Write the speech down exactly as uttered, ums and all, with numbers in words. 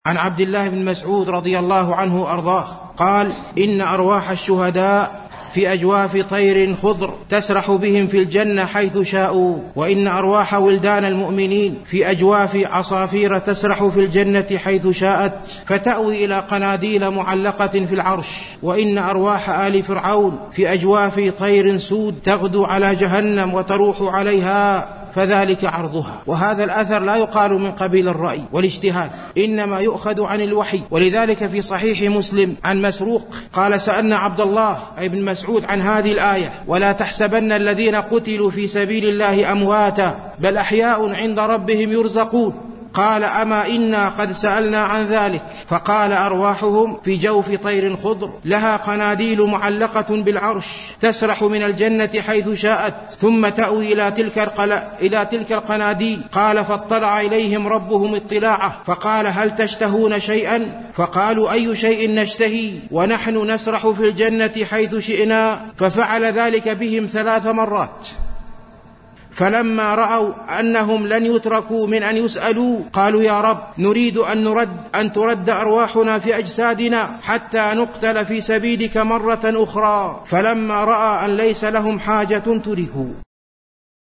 عن عبد الله بن مسعود رضي الله عنه أرضاه قال: إن أرواح الشهداء في أجواف طير خضر تسرح بهم في الجنة حيث شاءوا، وإن أرواح ولدان المؤمنين في أجواف عصافير تسرح في الجنة حيث شاءت فتأوي إلى قناديل معلقة في العرش، وإن أرواح آل فرعون في أجواف طير سود تغدو على جهنم وتروح عليها فذلك عرضها. وهذا الأثر لا يقال من قبيل الرأي والاجتهاد، إنما يؤخذ عن الوحي. ولذلك في صحيح مسلم عن مسروق قال: سألنا عبد الله أي بن مسعود عن هذه الآية: ولا تحسبن الذين قتلوا في سبيل الله أمواتا بل أحياء عند ربهم يرزقون. قال: أما إنا قد سألنا عن ذلك. فقال: أرواحهم في جوف طير خضر لها قناديل معلقة بالعرش تسرح من الجنة حيث شاءت ثم تأوي إلى تلك, القل... إلى تلك القناديل. قال: فاطلع إليهم ربهم اطلاعه فقال: هل تشتهون شيئا؟ فقالوا: أي شيء نشتهي ونحن نسرح في الجنة حيث شئنا. ففعل ذلك بهم ثلاث مرات. فلما رأوا أنهم لن يتركوا من أن يسألوا قالوا: يا رب، نريد أن, نرد أن ترد أرواحنا في أجسادنا حتى نقتل في سبيلك مرة أخرى. فلما رأى أن ليس لهم حاجة تركوا.